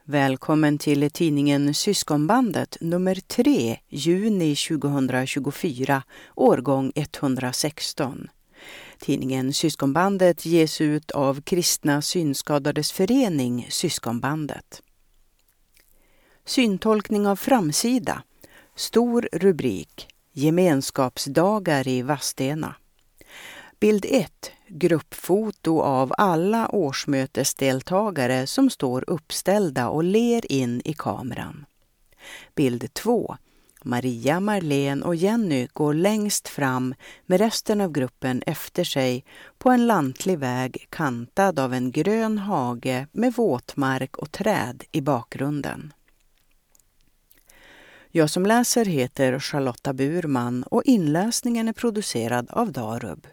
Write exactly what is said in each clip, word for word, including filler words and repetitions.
Välkommen till tidningen Syskonbandet nummer tre, juni tjugohundratjugofyra, årgång etthundrasexton. Tidningen Syskonbandet ges ut av Kristna synskadades förening Syskonbandet. Syntolkning av framsida. Stor rubrik. Gemenskapsdagar i Vadstena. Bild ett. Gruppfoto av alla årsmötesdeltagare som står uppställda och ler in i kameran. Bild två. Maria, Marlene och Jenny går längst fram med resten av gruppen efter sig på en lantlig väg kantad av en grön hage med våtmark och träd i bakgrunden. Jag som läser heter Charlotta Burman och inläsningen är producerad av Darub.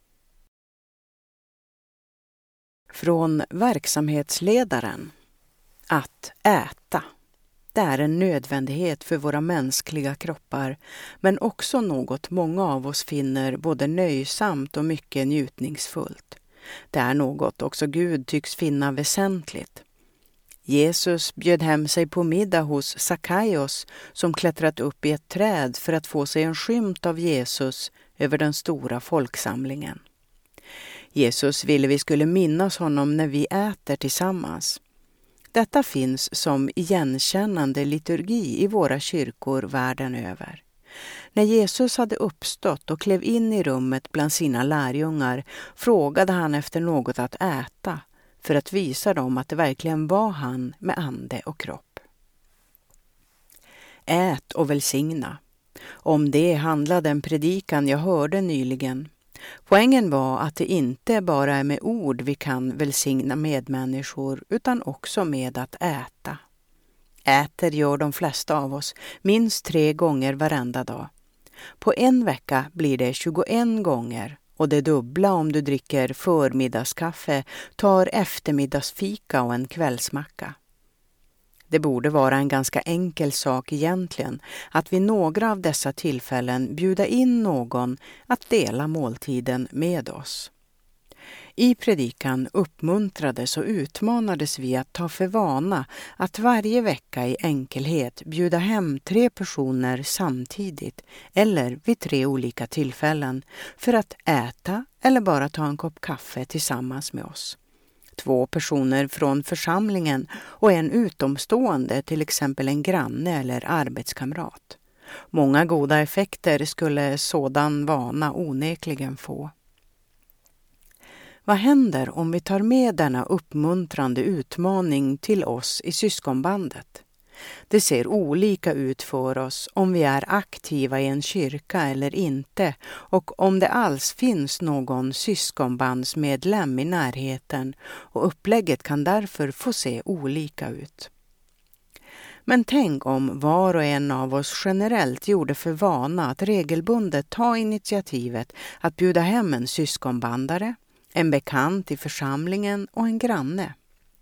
Från verksamhetsledaren. Att äta. Det är en nödvändighet för våra mänskliga kroppar, men också något många av oss finner både nöjsamt och mycket njutningsfullt. Det är något också Gud tycks finna väsentligt. Jesus bjöd hem sig på middag hos Sackaios som klättrat upp i ett träd för att få sig en skymt av Jesus över den stora folksamlingen. Jesus ville vi skulle minnas honom när vi äter tillsammans. Detta finns som igenkännande liturgi i våra kyrkor världen över. När Jesus hade uppstått och klev in i rummet bland sina lärjungar frågade han efter något att äta för att visa dem att det verkligen var han med ande och kropp. Ät och välsigna. Om det handlade en predikan jag hörde nyligen. Poängen var att det inte bara är med ord vi kan välsigna medmänniskor utan också med att äta. Äter gör de flesta av oss minst tre gånger varenda dag. På en vecka blir det tjugoen gånger och det dubbla om du dricker förmiddagskaffe, tar eftermiddagsfika och en kvällsmacka. Det borde vara en ganska enkel sak egentligen att vid några av dessa tillfällen bjuda in någon att dela måltiden med oss. I predikan uppmuntrades och utmanades vi att ta för vana att varje vecka i enkelhet bjuda hem tre personer samtidigt eller vid tre olika tillfällen för att äta eller bara ta en kopp kaffe tillsammans med oss. Två personer från församlingen och en utomstående, till exempel en granne eller arbetskamrat. Många goda effekter skulle sådan vana onekligen få. Vad händer om vi tar med denna uppmuntrande utmaning till oss i syskonbandet? Det ser olika ut för oss om vi är aktiva i en kyrka eller inte och om det alls finns någon syskonbandsmedlem i närheten och upplägget kan därför få se olika ut. Men tänk om var och en av oss generellt gjorde för vana att regelbundet ta initiativet att bjuda hem en syskonbandare, en bekant i församlingen och en granne.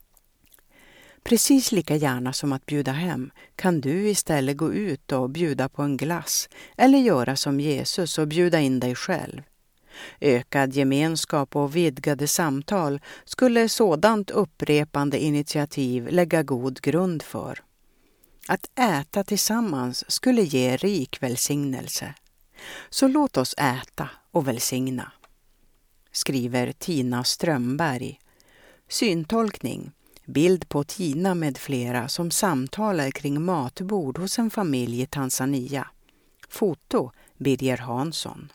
Precis lika gärna som att bjuda hem kan du istället gå ut och bjuda på en glass eller göra som Jesus och bjuda in dig själv. Ökad gemenskap och vidgade samtal skulle sådant upprepande initiativ lägga god grund för. Att äta tillsammans skulle ge rik välsignelse. Så låt oss äta och välsigna. Skriver Tina Strömberg. Syntolkning. Bild på Tina med flera som samtalar kring matbord hos en familj i Tanzania. Foto Birger Hansson.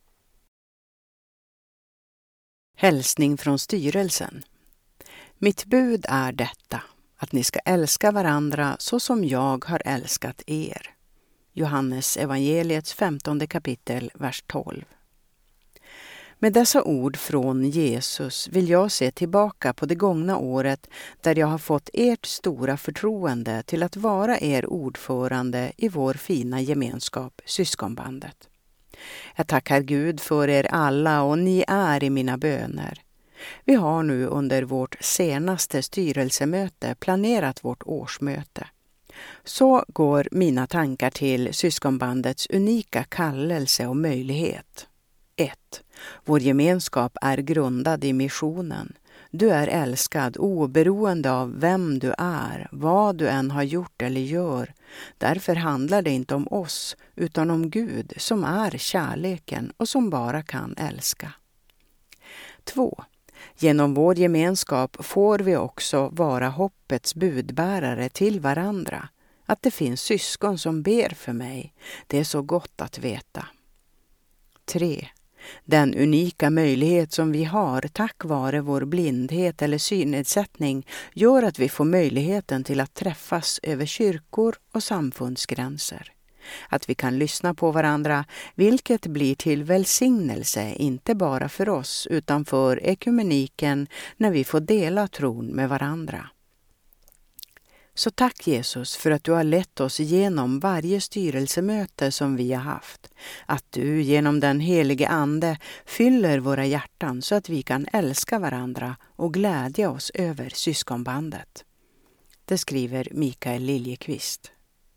Hälsning från styrelsen. Mitt bud är detta, att ni ska älska varandra så som jag har älskat er. Johannes evangeliets femtonde kapitel, vers tolv. Med dessa ord från Jesus vill jag se tillbaka på det gångna året där jag har fått ert stora förtroende till att vara er ordförande i vår fina gemenskap, syskonbandet. Jag tackar Gud för er alla och ni är i mina böner. Vi har nu under vårt senaste styrelsemöte planerat vårt årsmöte. Så går mina tankar till syskonbandets unika kallelse och möjlighet. ett. Vår gemenskap är grundad i missionen. Du är älskad oberoende av vem du är, vad du än har gjort eller gör. Därför handlar det inte om oss utan om Gud som är kärleken och som bara kan älska. två. Genom vår gemenskap får vi också vara hoppets budbärare till varandra. Att det finns syskon som ber för mig, det är så gott att veta. tre. Den unika möjlighet som vi har tack vare vår blindhet eller synnedsättning gör att vi får möjligheten till att träffas över kyrkor och samfundsgränser. Att vi kan lyssna på varandra, vilket blir till välsignelse inte bara för oss utan för ekumeniken när vi får dela tron med varandra. Så tack Jesus för att du har lett oss igenom varje styrelsemöte som vi har haft. Att du genom den helige Ande fyller våra hjärtan så att vi kan älska varandra och glädja oss över syskonbandet. Det skriver Mikael Liljekvist.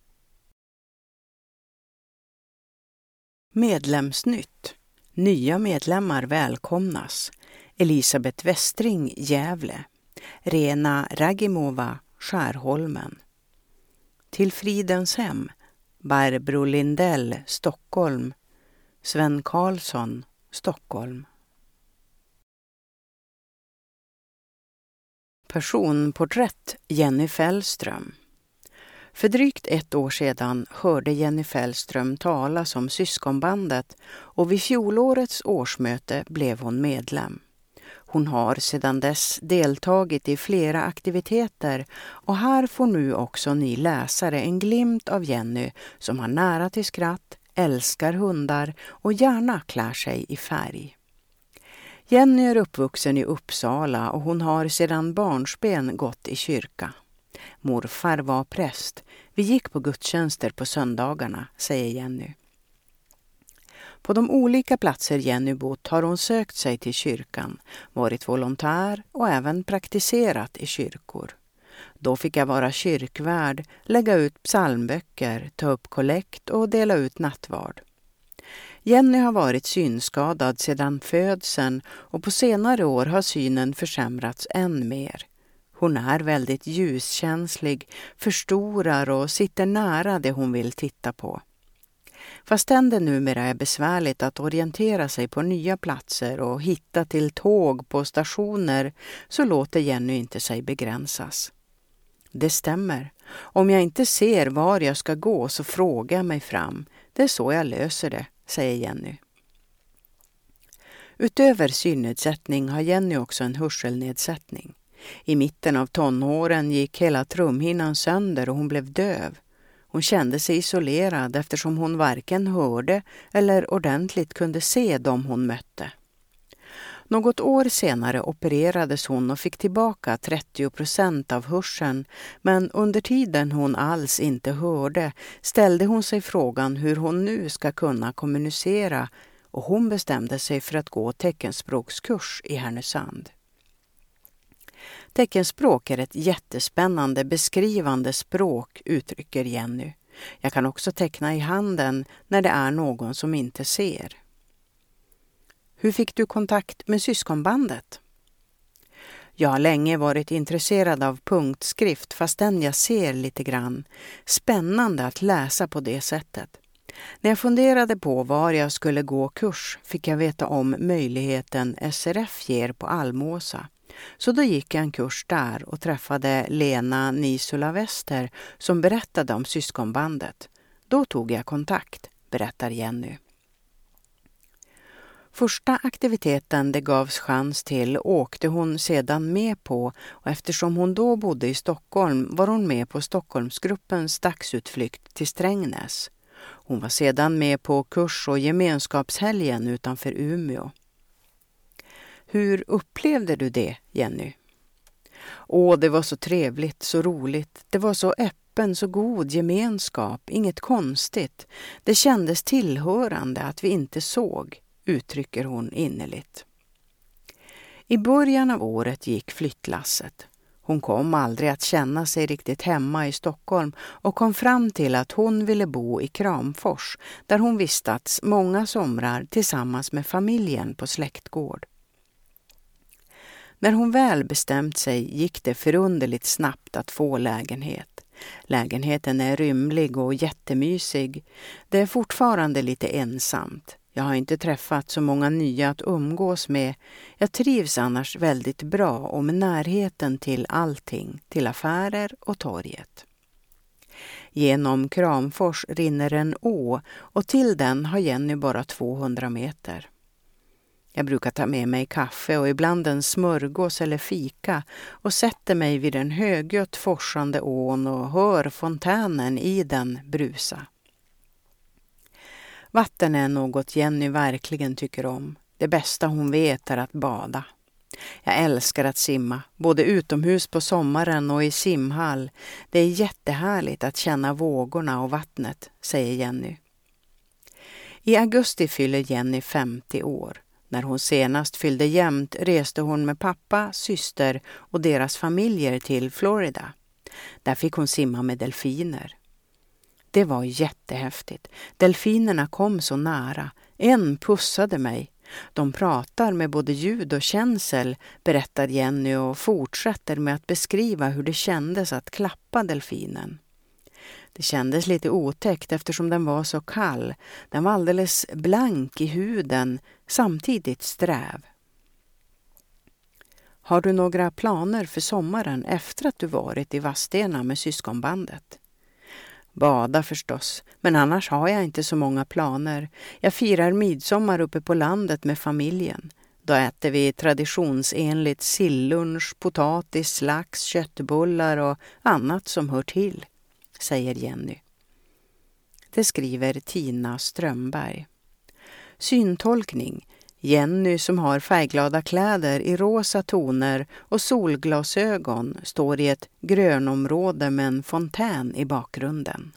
Medlemsnytt. Nya medlemmar välkomnas. Elisabeth Westring, Gävle. Rena Ragimova, Skärholmen. Till Fridens hem. Barbro Lindell, Stockholm. Sven Karlsson, Stockholm. Personporträtt Jenny Fällström. För drygt ett år sedan hörde Jenny Fällström talas om syskonbandet och vid fjolårets årsmöte blev hon medlem. Hon har sedan dess deltagit i flera aktiviteter och här får nu också ni läsare en glimt av Jenny som har nära till skratt, älskar hundar och gärna klär sig i färg. Jenny är uppvuxen i Uppsala och hon har sedan barnsben gått i kyrka. Morfar var präst. Vi gick på gudstjänster på söndagarna, säger Jenny. På de olika platser Jenny bott har hon sökt sig till kyrkan, varit volontär och även praktiserat i kyrkor. Då fick jag vara kyrkvärd, lägga ut psalmböcker, ta upp kollekt och dela ut nattvard. Jenny har varit synskadad sedan födseln och på senare år har synen försämrats än mer. Hon är väldigt ljuskänslig, förstorar och sitter nära det hon vill titta på. Fastän det numera är besvärligt att orientera sig på nya platser och hitta till tåg på stationer så låter Jenny inte sig begränsas. Det stämmer. Om jag inte ser var jag ska gå så frågar jag mig fram. Det är så jag löser det, säger Jenny. Utöver synnedsättning har Jenny också en hörselnedsättning. I mitten av tonåren gick hela trumhinnan sönder och hon blev döv. Hon kände sig isolerad eftersom hon varken hörde eller ordentligt kunde se dem hon mötte. Något år senare opererades hon och fick tillbaka trettio procent av hörseln, men under tiden hon alls inte hörde ställde hon sig frågan hur hon nu ska kunna kommunicera och hon bestämde sig för att gå teckenspråkskurs i Härnösand. Teckenspråk är ett jättespännande beskrivande språk, uttrycker Jenny. Jag kan också teckna i handen när det är någon som inte ser. Hur fick du kontakt med syskonbandet? Jag har länge varit intresserad av punktskrift fastän jag ser lite grann. Spännande att läsa på det sättet. När jag funderade på var jag skulle gå kurs fick jag veta om möjligheten S R F ger på Almåsa. Så då gick jag en kurs där och träffade Lena Nisula Wester som berättade om syskonbandet. Då tog jag kontakt, berättar Jenny. Första aktiviteten det gavs chans till åkte hon sedan med på och eftersom hon då bodde i Stockholm var hon med på Stockholmsgruppens dagsutflykt till Strängnäs. Hon var sedan med på kurs- och gemenskapshelgen utanför Umeå. Hur upplevde du det, Jenny? Åh, det var så trevligt, så roligt. Det var så öppen, så god gemenskap, inget konstigt. Det kändes tillhörande att vi inte såg, uttrycker hon innerligt. I början av året gick flyttlasset. Hon kom aldrig att känna sig riktigt hemma i Stockholm och kom fram till att hon ville bo i Kramfors, där hon vistats många somrar tillsammans med familjen på släktgård. När hon väl bestämt sig gick det förunderligt snabbt att få lägenhet. Lägenheten är rymlig och jättemysig. Det är fortfarande lite ensamt. Jag har inte träffat så många nya att umgås med. Jag trivs annars väldigt bra och med närheten till allting, till affärer och torget. Genom Kramfors rinner en å och till den har Jenny bara tvåhundra meter. Jag brukar ta med mig kaffe och ibland en smörgås eller fika och sätter mig vid den högljutt forsande ån och hör fontänen i den brusa. Vatten är något Jenny verkligen tycker om. Det bästa hon vet är att bada. Jag älskar att simma, både utomhus på sommaren och i simhall. Det är jättehärligt att känna vågorna och vattnet, säger Jenny. I augusti fyller Jenny femtio år. När hon senast fyllde jämnt reste hon med pappa, syster och deras familjer till Florida. Där fick hon simma med delfiner. Det var jättehäftigt. Delfinerna kom så nära. En pussade mig. De pratar med både ljud och känsel, berättar Jenny och fortsätter med att beskriva hur det kändes att klappa delfinen. Det kändes lite otäckt eftersom den var så kall. Den var alldeles blank i huden, samtidigt sträv. Har du några planer för sommaren efter att du varit i Vadstena med syskonbandet? Bada förstås, men annars har jag inte så många planer. Jag firar midsommar uppe på landet med familjen. Då äter vi traditionsenligt sillunch, potatis, lax, köttbullar och annat som hör till, säger Jenny. Det skriver Tina Strömberg. Syntolkning. Jenny som har färgglada kläder i rosa toner och solglasögon står i ett grönområde med en fontän i bakgrunden.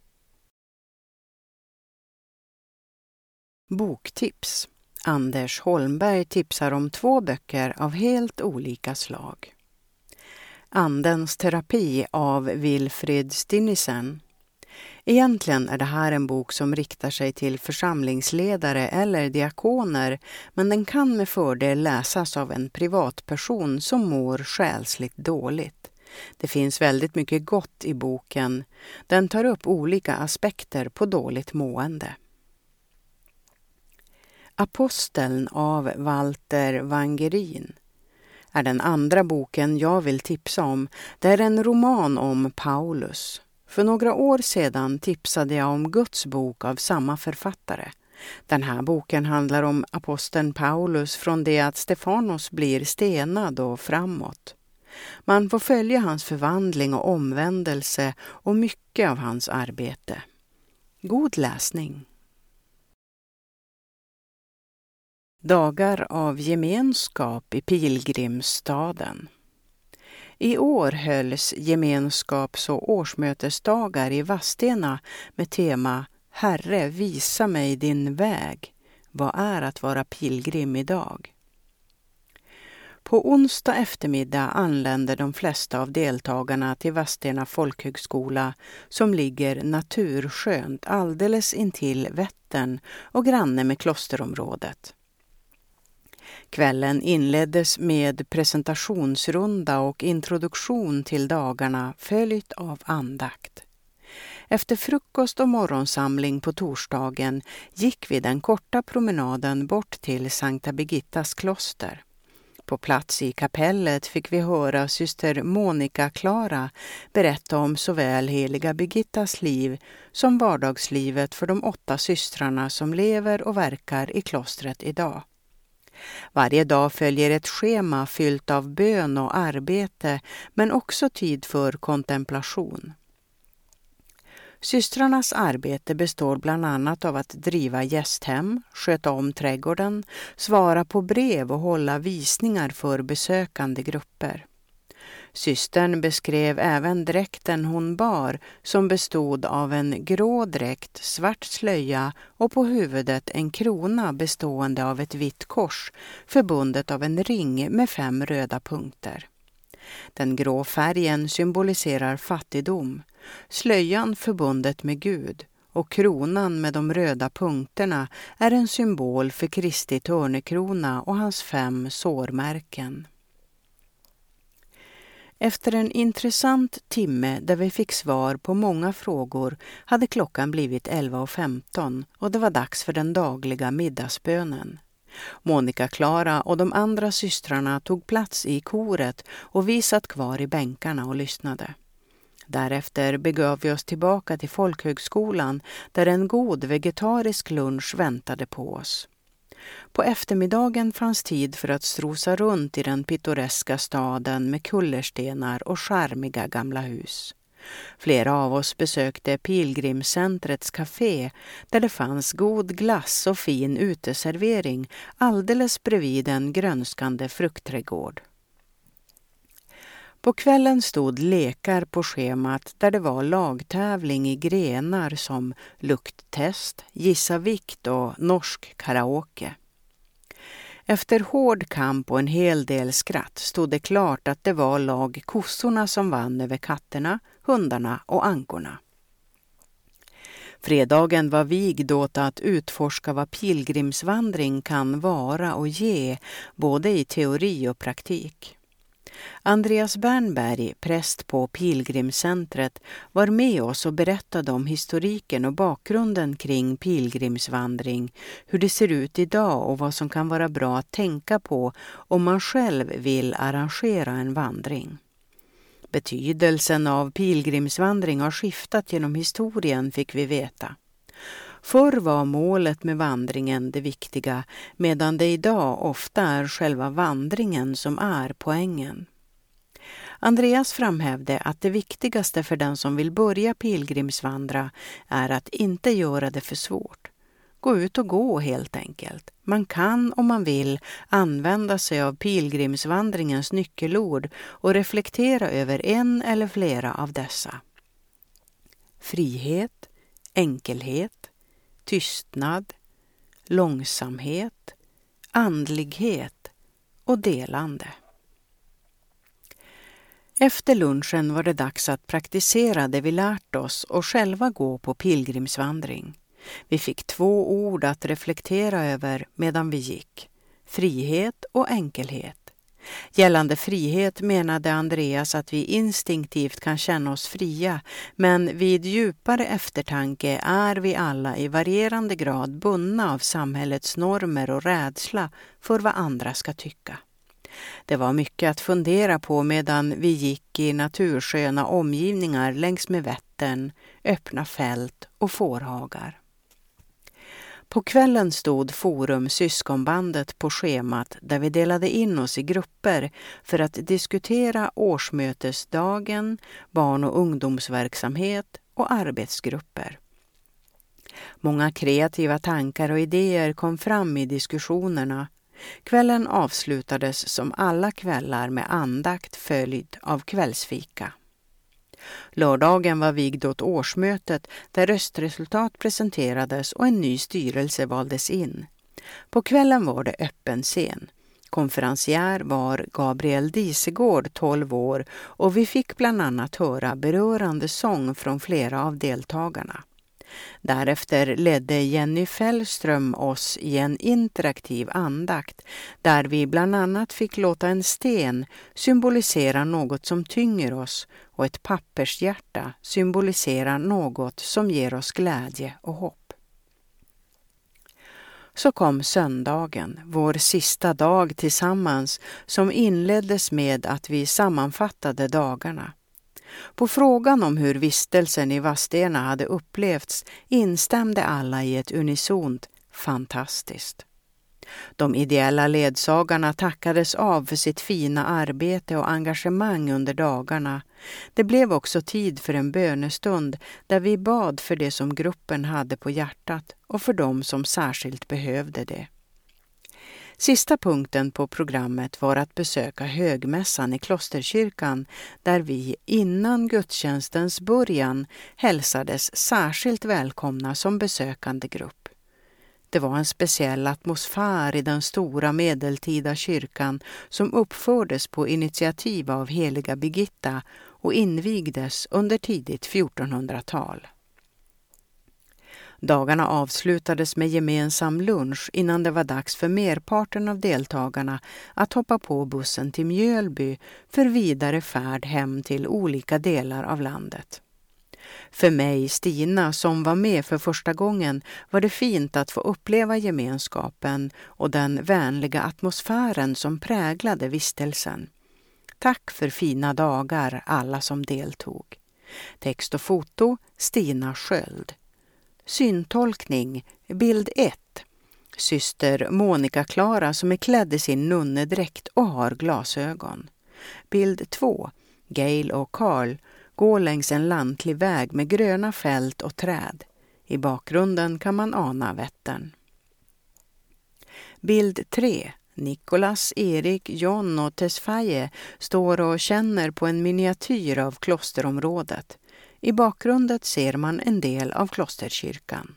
Boktips. Anders Holmberg tipsar om två böcker av helt olika slag. Andens terapi av Wilfrid Stinnesen. Egentligen är det här en bok som riktar sig till församlingsledare eller diakoner, men den kan med fördel läsas av en privatperson som mår själsligt dåligt. Det finns väldigt mycket gott i boken. Den tar upp olika aspekter på dåligt mående. Aposteln av Walter Wangerin är den andra boken jag vill tipsa om. Det är en roman om Paulus. För några år sedan tipsade jag om Guds bok av samma författare. Den här boken handlar om aposteln Paulus från det att Stefanos blir stenad och framåt. Man får följa hans förvandling och omvändelse och mycket av hans arbete. God läsning! Dagar av gemenskap i pilgrimsstaden. I år hölls gemenskaps- och årsmötesdagar i Vadstena med tema Herre, visa mig din väg. Vad är att vara pilgrim idag? På onsdag eftermiddag anländer de flesta av deltagarna till Vadstena folkhögskola som ligger naturskönt alldeles intill Vättern och granne med klosterområdet. Kvällen inleddes med presentationsrunda och introduktion till dagarna följt av andakt. Efter frukost och morgonsamling på torsdagen gick vi den korta promenaden bort till Sankta Birgittas kloster. På plats i kapellet fick vi höra syster Monica Klara berätta om såväl heliga Birgittas liv som vardagslivet för de åtta systrarna som lever och verkar i klostret idag. Varje dag följer ett schema fyllt av bön och arbete, men också tid för kontemplation. Systrarnas arbete består bland annat av att driva gästhem, sköta om trädgården, svara på brev och hålla visningar för besökande grupper. Systern beskrev även dräkten hon bar som bestod av en grå dräkt, svart slöja och på huvudet en krona bestående av ett vitt kors förbundet av en ring med fem röda punkter. Den grå färgen symboliserar fattigdom, slöjan förbundet med Gud och kronan med de röda punkterna är en symbol för Kristi törnekrona och hans fem sårmärken. Efter en intressant timme där vi fick svar på många frågor hade klockan blivit elva och femton och det var dags för den dagliga middagsbönen. Monica Clara och de andra systrarna tog plats i koret och vi satt kvar i bänkarna och lyssnade. Därefter begav vi oss tillbaka till folkhögskolan där en god vegetarisk lunch väntade på oss. På eftermiddagen fanns tid för att strosa runt i den pittoreska staden med kullerstenar och charmiga gamla hus. Flera av oss besökte Pilgrimscentrets café där det fanns god glass och fin uteservering alldeles bredvid en grönskande fruktträdgård. På kvällen stod lekar på schemat där det var lagtävling i grenar som lukttest, gissa vikt och norsk karaoke. Efter hård kamp och en hel del skratt stod det klart att det var lag kossorna som vann över katterna, hundarna och ankorna. Fredagen var vigd åt att utforska vad pilgrimsvandring kan vara och ge, både i teori och praktik. Andreas Bernberg, präst på Pilgrimscentret, var med oss och berättade om historiken och bakgrunden kring pilgrimsvandring, hur det ser ut idag och vad som kan vara bra att tänka på om man själv vill arrangera en vandring. Betydelsen av pilgrimsvandring har skiftat genom historien, fick vi veta. Förr var målet med vandringen det viktiga, medan det idag ofta är själva vandringen som är poängen. Andreas framhävde att det viktigaste för den som vill börja pilgrimsvandra är att inte göra det för svårt. Gå ut och gå helt enkelt. Man kan om man vill använda sig av pilgrimsvandringens nyckelord och reflektera över en eller flera av dessa. Frihet, enkelhet, tystnad, långsamhet, andlighet och delande. Efter lunchen var det dags att praktisera det vi lärt oss och själva gå på pilgrimsvandring. Vi fick två ord att reflektera över medan vi gick. Frihet och enkelhet. Gällande frihet menade Andreas att vi instinktivt kan känna oss fria, men vid djupare eftertanke är vi alla i varierande grad bundna av samhällets normer och rädsla för vad andra ska tycka. Det var mycket att fundera på medan vi gick i natursköna omgivningar längs med Vättern, öppna fält och fårhagar. På kvällen stod Forum Syskonbandet på schemat där vi delade in oss i grupper för att diskutera årsmötesdagen, barn- och ungdomsverksamhet och arbetsgrupper. Många kreativa tankar och idéer kom fram i diskussionerna. Kvällen avslutades som alla kvällar med andakt följd av kvällsfika. Lördagen var vigd åt årsmötet där röstresultat presenterades och en ny styrelse valdes in. På kvällen var det öppen scen. Konferencier var Gabriel Disegård, tolv år, och vi fick bland annat höra berörande sång från flera av deltagarna. Därefter ledde Jenny Fällström oss i en interaktiv andakt där vi bland annat fick låta en sten symbolisera något som tynger oss och ett pappershjärta symbolisera något som ger oss glädje och hopp. Så kom söndagen, vår sista dag tillsammans, som inleddes med att vi sammanfattade dagarna. På frågan om hur vistelsen i Vadstena hade upplevts instämde alla i ett unisont fantastiskt. De ideella ledsagarna tackades av för sitt fina arbete och engagemang under dagarna. Det blev också tid för en bönestund där vi bad för det som gruppen hade på hjärtat och för dem som särskilt behövde det. Sista punkten på programmet var att besöka högmässan i Klosterkyrkan där vi innan gudstjänstens början hälsades särskilt välkomna som besökande grupp. Det var en speciell atmosfär i den stora medeltida kyrkan som uppfördes på initiativ av heliga Birgitta och invigdes under tidigt fjortonhundratal. Dagarna avslutades med gemensam lunch innan det var dags för merparten av deltagarna att hoppa på bussen till Mjölby för vidare färd hem till olika delar av landet. För mig, Stina, som var med för första gången, var det fint att få uppleva gemenskapen och den vänliga atmosfären som präglade vistelsen. Tack för fina dagar alla som deltog. Text och foto Stina Sköld. Syntolkning bild ett. Syster Monica Klara som är klädd i sin nunnedräkt och har glasögon. Bild två. Gail och Carl går längs en lantlig väg med gröna fält och träd. I bakgrunden kan man ana Vättern. Bild tre. Nicholas, Erik, John och Tesfaye står och känner på en miniatyr av klosterområdet. I bakgrunden ser man en del av klosterkyrkan.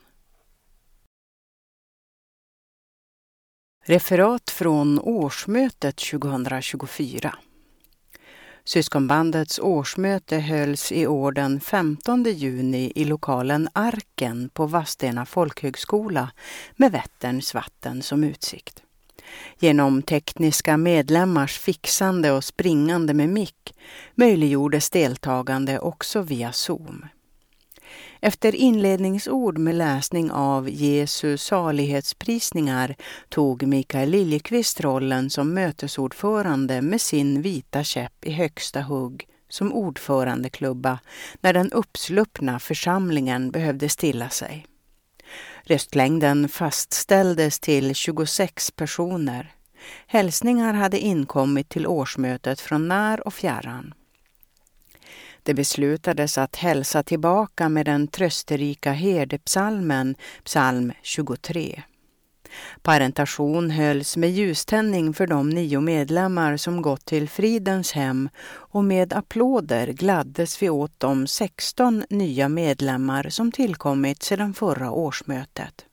Referat från årsmötet tjugohundratjugofyra. Syskonbandets årsmöte hölls i år den femtonde juni i lokalen Arken på Vadstena folkhögskola med Vätterns vatten som utsikt. Genom tekniska medlemmars fixande och springande med mick möjliggjordes deltagande också via Zoom. Efter inledningsord med läsning av Jesu salighetsprisningar tog Mikael Liljekvist rollen som mötesordförande med sin vita käpp i högsta hugg som ordförandeklubba när den uppsluppna församlingen behövde stilla sig. Röstlängden fastställdes till tjugosex personer. Hälsningar hade inkommit till årsmötet från när och fjärran. Det beslutades att hälsa tillbaka med den trösterika herdepsalmen, psalm tjugotre. Parentation hölls med ljuständning för de nio medlemmar som gått till Fridens hem och med applåder gladdes vi åt de sexton nya medlemmar som tillkommit sedan förra årsmötet.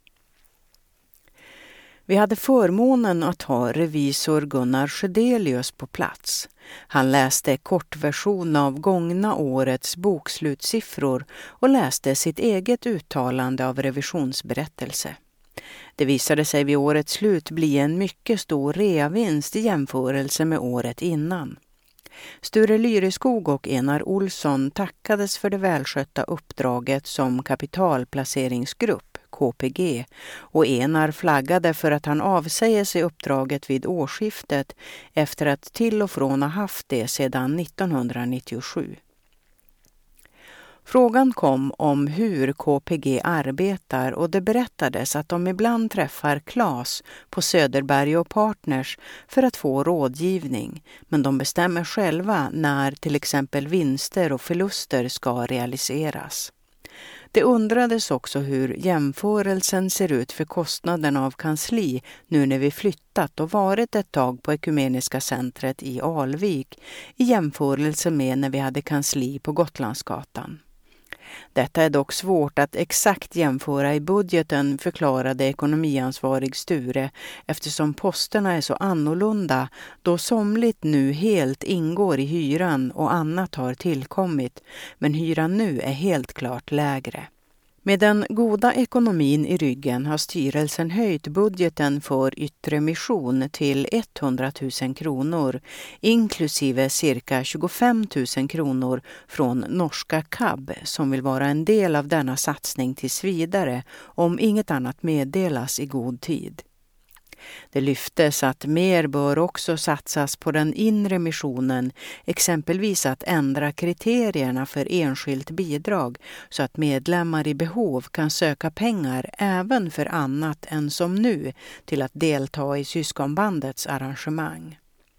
Vi hade förmånen att ha revisor Gunnar Sjödelius på plats. Han läste kortversion av gångna årets bokslutssiffror och läste sitt eget uttalande av revisionsberättelse. Det visade sig vid årets slut bli en mycket stor reavinst i jämförelse med året innan. Sture Lyreskog och Enar Olsson tackades för det välskötta uppdraget som kapitalplaceringsgrupp, K P G, och Enar flaggade för att han avsäger sig uppdraget vid årsskiftet efter att till och från ha haft det sedan nittonhundranittiosju. Frågan kom om hur K P G arbetar och det berättades att de ibland träffar Claes på Söderberg och Partners för att få rådgivning, men de bestämmer själva när till exempel vinster och förluster ska realiseras. Det undrades också hur jämförelsen ser ut för kostnaden av kansli nu när vi flyttat och varit ett tag på Ekumeniska centret i Alvik i jämförelse med när vi hade kansli på Gotlandsgatan. Detta är dock svårt att exakt jämföra i budgeten, förklarade ekonomiansvarig Sture, eftersom posterna är så annorlunda då somligt nu helt ingår i hyran och annat har tillkommit, men hyran nu är helt klart lägre. Med den goda ekonomin i ryggen har styrelsen höjt budgeten för yttre mission till etthundratusen kronor, inklusive cirka tjugofem tusen kronor från norska C A B som vill vara en del av denna satsning tills vidare om inget annat meddelas i god tid. Det lyftes att mer bör också satsas på den inre missionen, exempelvis att ändra kriterierna för enskilt bidrag så att medlemmar i behov kan söka pengar även för annat än som nu till att delta i syskonbandets arrangemang.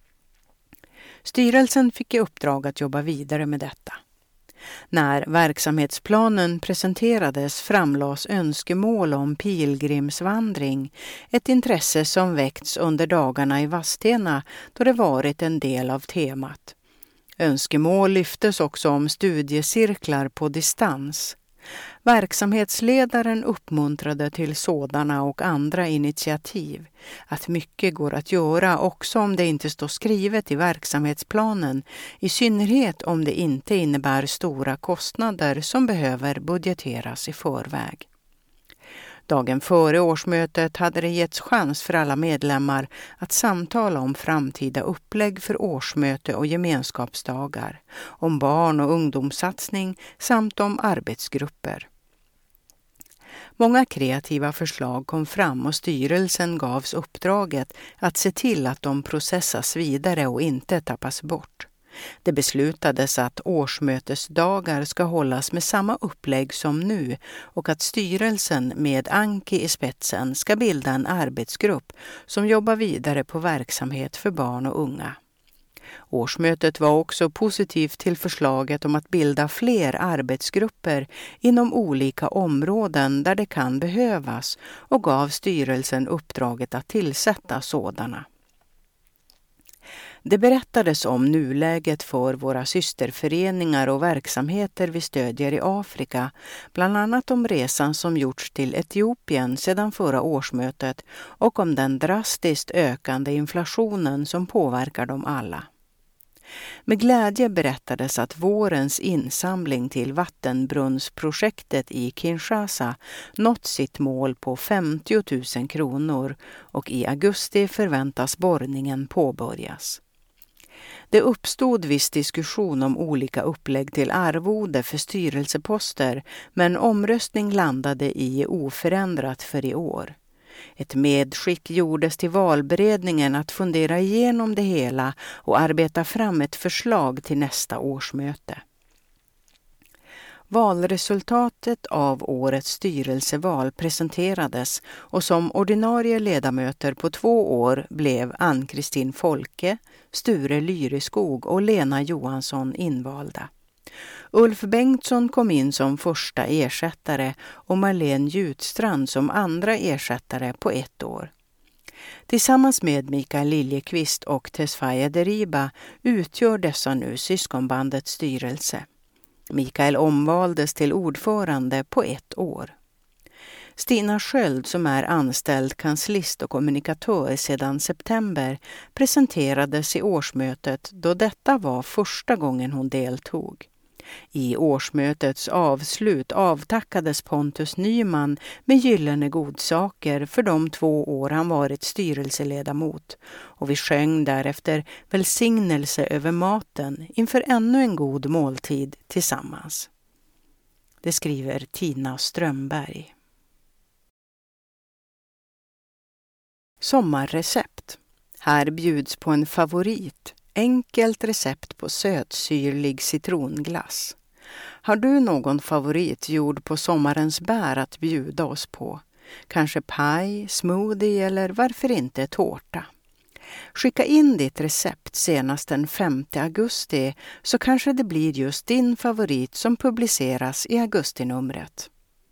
Styrelsen fick i uppdrag att jobba vidare med detta. När verksamhetsplanen presenterades framlades önskemål om pilgrimsvandring, ett intresse som väckts under dagarna i Vadstena då det varit en del av temat. Önskemål lyftes också om studiecirklar på distans. Verksamhetsledaren uppmuntrade till sådana och andra initiativ. Att mycket går att göra också om det inte står skrivet i verksamhetsplanen, i synnerhet om det inte innebär stora kostnader som behöver budgeteras i förväg. Dagen före årsmötet hade det getts chans för alla medlemmar att samtala om framtida upplägg för årsmöte och gemenskapsdagar, om barn- och ungdomssatsning samt om arbetsgrupper. Många kreativa förslag kom fram och styrelsen gavs uppdraget att se till att de processas vidare och inte tappas bort. Det beslutades att årsmötesdagar ska hållas med samma upplägg som nu och att styrelsen med Anki i spetsen ska bilda en arbetsgrupp som jobbar vidare på verksamhet för barn och unga. Årsmötet var också positivt till förslaget om att bilda fler arbetsgrupper inom olika områden där det kan behövas och gav styrelsen uppdraget att tillsätta sådana. Det berättades om nuläget för våra systerföreningar och verksamheter vi stödjer i Afrika, bland annat om resan som gjorts till Etiopien sedan förra årsmötet och om den drastiskt ökande inflationen som påverkar dem alla. Med glädje berättades att vårens insamling till vattenbrunnsprojektet i Kinshasa nått sitt mål på femtio tusen kronor och i augusti förväntas borrningen påbörjas. Det uppstod viss diskussion om olika upplägg till arvode för styrelseposter, men omröstning landade i oförändrat för i år. Ett medskick gjordes till valberedningen att fundera igenom det hela och arbeta fram ett förslag till nästa årsmöte. Valresultatet av årets styrelseval presenterades och som ordinarie ledamöter på två år blev Ann-Kristin Folke, Sture Lyreskog och Lena Johansson invalda. Ulf Bengtsson kom in som första ersättare och Marlene Jutstrand som andra ersättare på ett år. Tillsammans med Mikael Liljekvist och Tesfaye Deriba utgör dessa nu syskonbandets styrelse. Mikael omvaldes till ordförande på ett år. Stina Sköld, som är anställd kanslist och kommunikatör sedan september, presenterades i årsmötet då detta var första gången hon deltog. I årsmötets avslut avtackades Pontus Nyman med gyllene godsaker för de två år han varit styrelseledamot och vi sjöng därefter välsignelse över maten inför ännu en god måltid tillsammans. Det skriver Tina Strömberg. Sommarrecept. Här bjuds på en favorit. Enkelt recept på sötsyrlig citronglass. Har du någon favorit gjord på sommarens bär att bjuda oss på? Kanske paj, smoothie eller varför inte tårta? Skicka in ditt recept senast den femte augusti så kanske det blir just din favorit som publiceras i augustinumret.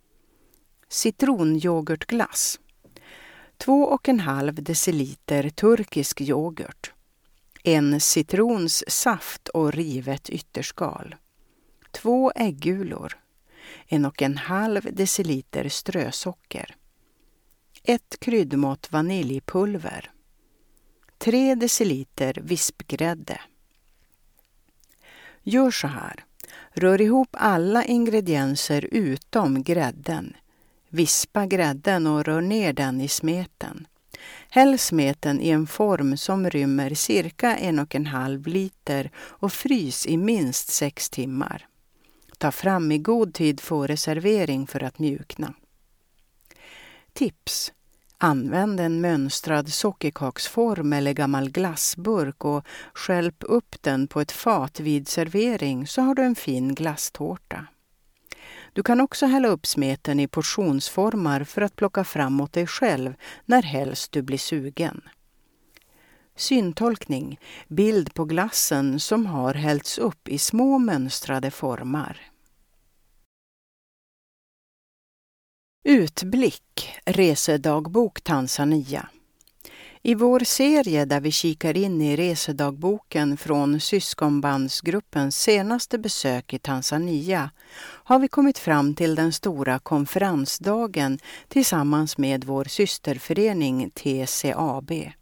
Citronyoghurtglass. Två och en halv deciliter turkisk yoghurt. En citrons saft och rivet ytterskal. Två äggulor. En och en halv deciliter strösocker. Ett kryddmått vaniljpulver. Tre deciliter vispgrädde. Gör så här. Rör ihop alla ingredienser utom grädden. Vispa grädden och rör ner den i smeten. Häll smeten i en form som rymmer cirka en och en halv liter och frys i minst sex timmar. Ta fram i god tid före servering för att mjukna. Tips. Använd en mönstrad sockerkaksform eller gammal glassburk och skälp upp den på ett fat vid servering så har du en fin glasstårta. Du kan också hälla upp smeten i portionsformar för att plocka fram åt dig själv när helst du blir sugen. Syntolkning. Bild på glassen som har hällts upp i små mönstrade formar. Utblick. Resedagbok Tanzania. I vår serie där vi kikar in i resedagboken från syskonbandsgruppens senaste besök i Tanzania har vi kommit fram till den stora konferensdagen tillsammans med vår systerförening T C A B.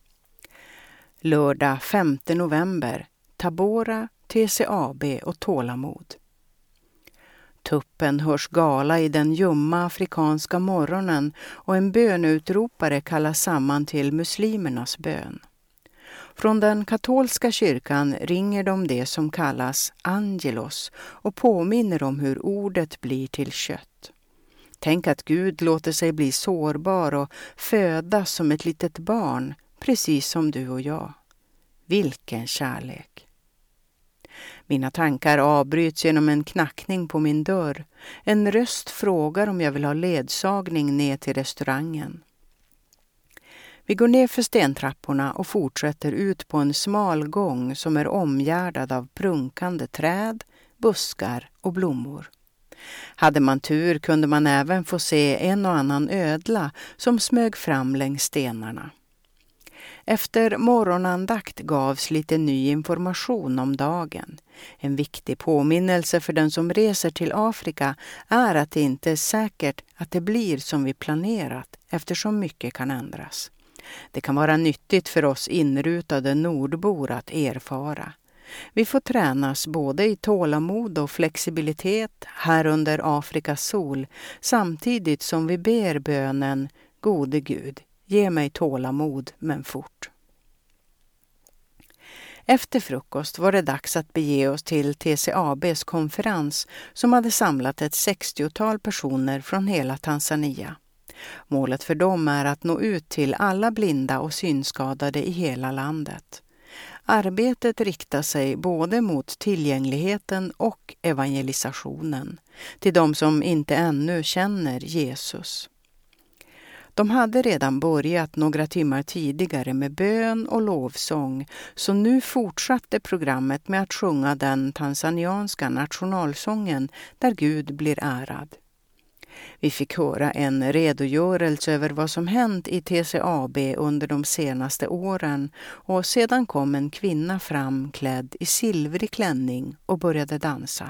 Lördag femte november, Tabora, T C A B och Tålamod. Tuppen hörs gala i den ljumma afrikanska morgonen och en bönutropare kallas samman till muslimernas bön. Från den katolska kyrkan ringer de det som kallas angelos och påminner om hur ordet blir till kött. Tänk att Gud låter sig bli sårbar och födas som ett litet barn, precis som du och jag. Vilken kärlek! Mina tankar avbryts genom en knackning på min dörr. En röst frågar om jag vill ha ledsagning ner till restaurangen. Vi går ner för stentrapporna och fortsätter ut på en smal gång som är omgärdad av prunkande träd, buskar och blommor. Hade man tur kunde man även få se en och annan ödla som smög fram längs stenarna. Efter morgonandakt gavs lite ny information om dagen. En viktig påminnelse för den som reser till Afrika är att det inte är säkert att det blir som vi planerat eftersom mycket kan ändras. Det kan vara nyttigt för oss inrutade nordbor att erfara. Vi får tränas både i tålamod och flexibilitet här under Afrikas sol samtidigt som vi ber bönen Gode Gud, ge mig tålamod men fort. Efter frukost var det dags att bege oss till T C A B:s konferens som hade samlat ett sextiotal personer från hela Tanzania. Målet för dem är att nå ut till alla blinda och synskadade i hela landet. Arbetet riktar sig både mot tillgängligheten och evangelisationen, till de som inte ännu känner Jesus. De hade redan börjat några timmar tidigare med bön och lovsång, så nu fortsatte programmet med att sjunga den tanzanianska nationalsången där Gud blir ärad. Vi fick höra en redogörelse över vad som hänt i T C A B under de senaste åren och sedan kom en kvinna fram klädd i silvrig klänning och började dansa.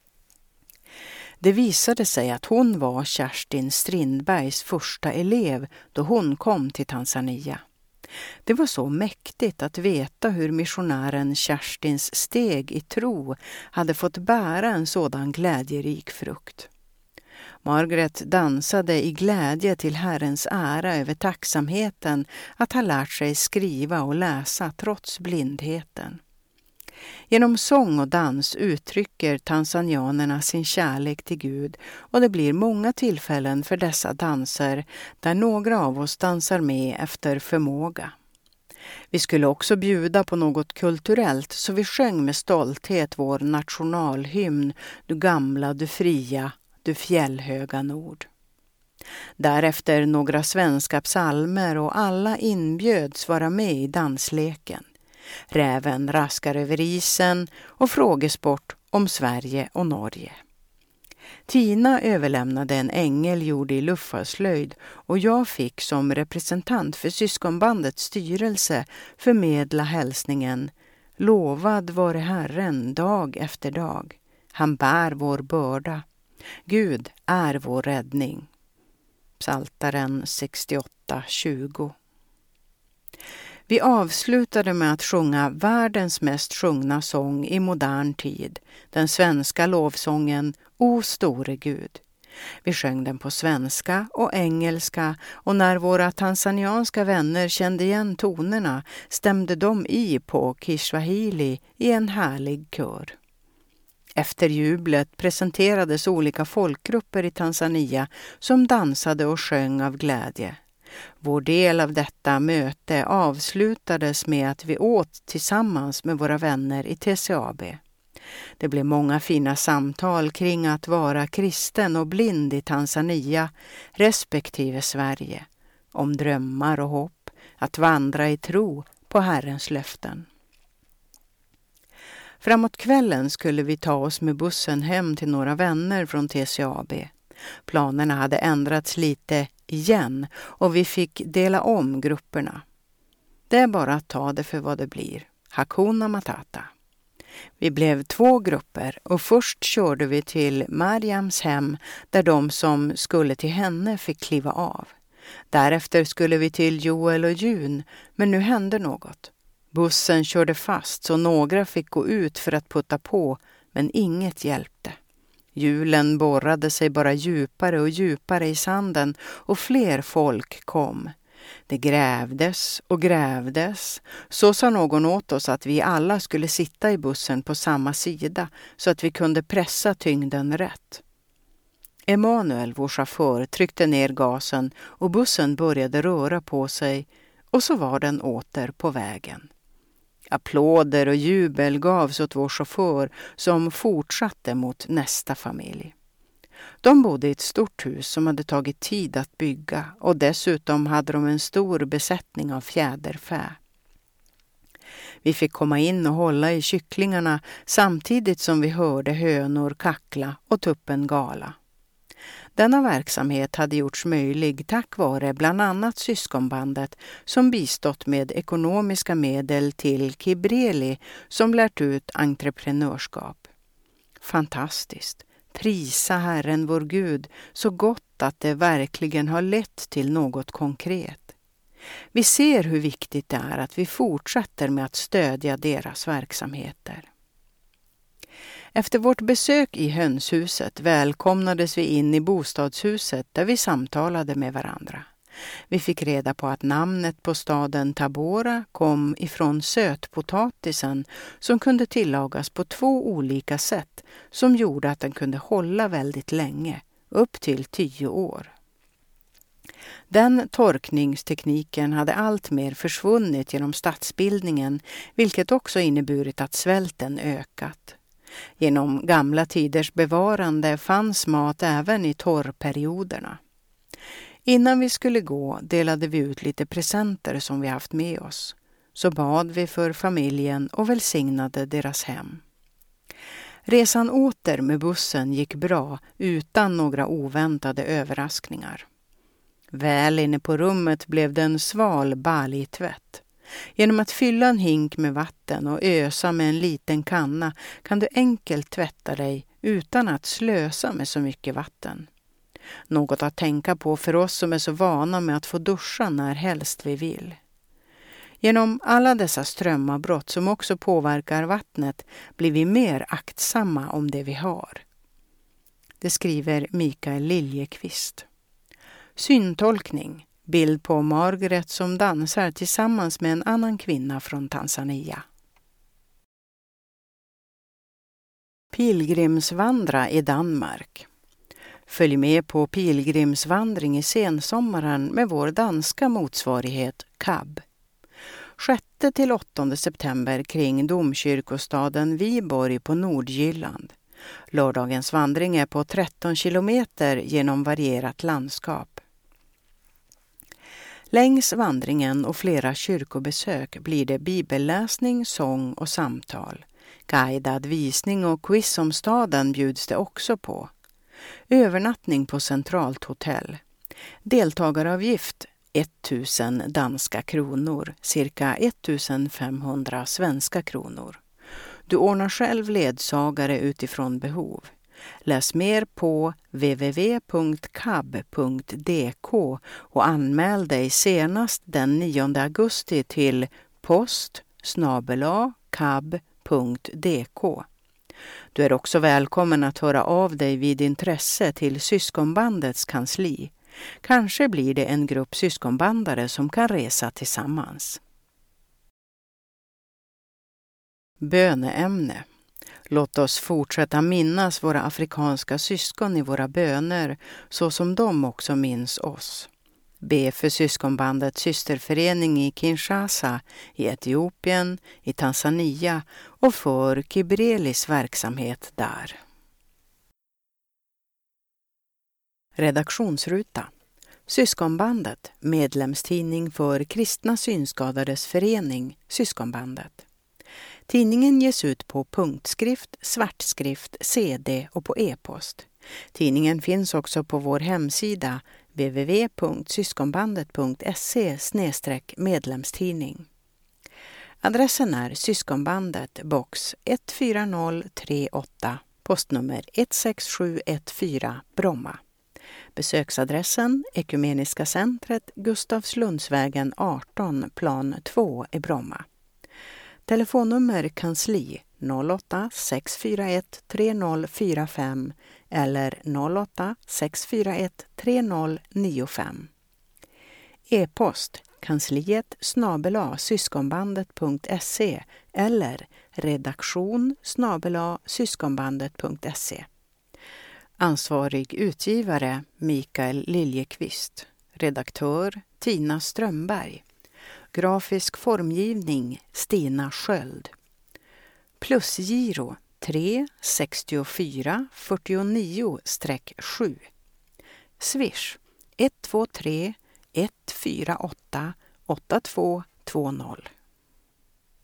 Det visade sig att hon var Kerstin Strindbergs första elev då hon kom till Tanzania. Det var så mäktigt att veta hur missionären Kerstins steg i tro hade fått bära en sådan glädjerik frukt. Margaret dansade i glädje till Herrens ära över tacksamheten att ha lärt sig skriva och läsa trots blindheten. Genom sång och dans uttrycker tanzanianerna sin kärlek till Gud och det blir många tillfällen för dessa danser där några av oss dansar med efter förmåga. Vi skulle också bjuda på något kulturellt så vi sjöng med stolthet vår nationalhymn Du gamla, du fria, du fjällhöga nord. Därefter några svenska psalmer och alla inbjöds vara med i dansleken. Räven raskar över isen och frågesport om Sverige och Norge. Tina överlämnade en ängel gjord i luftfartslöjd och jag fick som representant för syskonbandets styrelse förmedla hälsningen Lovad vare Herren dag efter dag. Han bär vår börda. Gud är vår räddning. Psaltaren sextioåtta tjugo. Vi avslutade med att sjunga världens mest sjungna sång i modern tid, den svenska lovsången O store Gud. Vi sjöng den på svenska och engelska och när våra tanzanianska vänner kände igen tonerna stämde de i på Kiswahili i en härlig kör. Efter jublet presenterades olika folkgrupper i Tanzania som dansade och sjöng av glädje. Vår del av detta möte avslutades med att vi åt tillsammans med våra vänner i T C A B. Det blev många fina samtal kring att vara kristen och blind i Tanzania respektive Sverige, om drömmar och hopp, att vandra i tro på Herrens löften. Framåt kvällen skulle vi ta oss med bussen hem till några vänner från T C A B. Planerna hade ändrats lite igen och vi fick dela om grupperna. Det är bara att ta det för vad det blir. Hakuna Matata. Vi blev två grupper och först körde vi till Mariams hem där de som skulle till henne fick kliva av. Därefter skulle vi till Joel och Jun, men nu hände något. Bussen körde fast så några fick gå ut för att putta på, men inget hjälpte. Hjulen borrade sig bara djupare och djupare i sanden och fler folk kom. Det grävdes och grävdes. Så sa någon åt oss att vi alla skulle sitta i bussen på samma sida så att vi kunde pressa tyngden rätt. Emanuel, vår chaufför, tryckte ner gasen och bussen började röra på sig och så var den åter på vägen. Applåder och jubel gavs åt vår chaufför som fortsatte mot nästa familj. De bodde i ett stort hus som hade tagit tid att bygga och dessutom hade de en stor besättning av fjäderfä. Vi fick komma in och hålla i kycklingarna samtidigt som vi hörde hönor kackla och tuppen gala. Denna verksamhet hade gjorts möjlig tack vare bland annat syskonbandet som bistått med ekonomiska medel till Kibreli som lärt ut entreprenörskap. Fantastiskt! Prisa Herren vår Gud så gott att det verkligen har lett till något konkret. Vi ser hur viktigt det är att vi fortsätter med att stödja deras verksamheter. Efter vårt besök i hönshuset välkomnades vi in i bostadshuset där vi samtalade med varandra. Vi fick reda på att namnet på staden Tabora kom ifrån sötpotatisen som kunde tillagas på två olika sätt som gjorde att den kunde hålla väldigt länge, upp till tio år. Den torkningstekniken hade allt mer försvunnit genom stadsbildningen, vilket också inneburit att svälten ökat. Genom gamla tiders bevarande fanns mat även i torrperioderna. Innan vi skulle gå delade vi ut lite presenter som vi haft med oss. Så bad vi för familjen och välsignade deras hem. Resan åter med bussen gick bra utan några oväntade överraskningar. Väl inne på rummet blev det en sval Bali-tvätt. Genom att fylla en hink med vatten och ösa med en liten kanna kan du enkelt tvätta dig utan att slösa med så mycket vatten. Något att tänka på för oss som är så vana med att få duscha när helst vi vill. Genom alla dessa strömavbrott som också påverkar vattnet blir vi mer aktsamma om det vi har. Det skriver Mikael Liljekvist. Syntolkning. Bild på Margaret som dansar tillsammans med en annan kvinna från Tanzania. Pilgrimsvandra i Danmark. Följ med på pilgrimsvandring i sensommaren med vår danska motsvarighet C A B. sjätte till åttonde september kring domkyrkostaden Viborg på Nordjylland. Lördagens vandring är på tretton kilometer genom varierat landskap. Längs vandringen och flera kyrkobesök blir det bibelläsning, sång och samtal. Guidad visning och quiz om staden bjuds det också på. Övernattning på centralt hotell. Deltagaravgift tusen danska kronor, cirka femtonhundra svenska kronor. Du ordnar själv ledsagare utifrån behov. Läs mer på w w w punkt cab punkt d k och anmäl dig senast den nionde augusti till post snabel-a cab punkt d k. Du är också välkommen att höra av dig vid intresse till syskonbandets kansli. Kanske blir det en grupp syskonbandare som kan resa tillsammans. Böneämne. Låt oss fortsätta minnas våra afrikanska syskon i våra böner så som de också minns oss. Be för syskonbandets systerförening i Kinshasa, i Etiopien, i Tanzania och för Kibrelis verksamhet där. Redaktionsruta. Syskonbandet, medlemstidning för kristna synskadades förening, Syskonbandet. Tidningen ges ut på punktskrift, svartskrift, C D och på e-post. Tidningen finns också på vår hemsida w w w punkt syskonbandet punkt se slash medlemstidning. Adressen är Syskonbandet, box ett fyra noll tre åtta, postnummer ett sex sju ett fyra, Bromma. Besöksadressen Ekumeniska centret, Gustavslundsvägen arton, plan två i Bromma. Telefonnummer kansli noll åtta sex fyra ett tre noll fyra fem eller noll åtta sex fyra ett tre noll nio fem. E-post kansliet snabel-a syskonbandet.se eller redaktion snabel-a syskonbandet.se. Ansvarig utgivare Mikael Liljekvist. Redaktör Tina Strömberg. Grafisk formgivning Stina Sköld. Plusgiro tre sextiofyra fyrtionio sju. Swish ett två tre ett fyra åtta åtta två två noll.